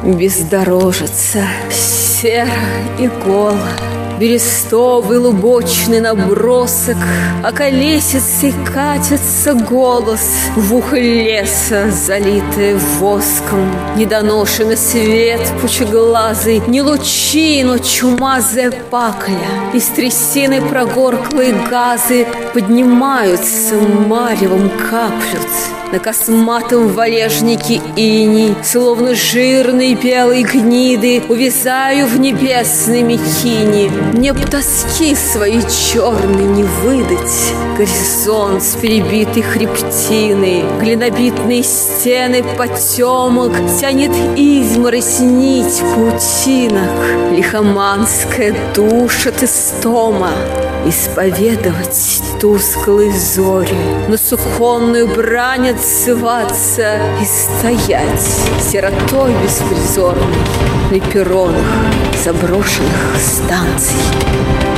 бездорожица, серо и голо. Берестовый лубочный набросок, а колесицей катится голос в ухо леса, залитое воском. Недоношенный свет пучеглазый, не лучи, но чумазая пакля. Из трясины прогорклые газы поднимаются, маревом каплют. На косматом валежнике иней, словно жирные белые гниды, увязаю в небесной мекине. Мне б тоски свои черные не выдать. Горизонт с перебитой хребтиной, глинобитные стены потемок, тянет изморозь нить паутинок. Лихоманская душит истома. Исповедовать тусклые зори, на суконную брань отзываться и стоять сиротой беспризорной на перронах заброшенных станций.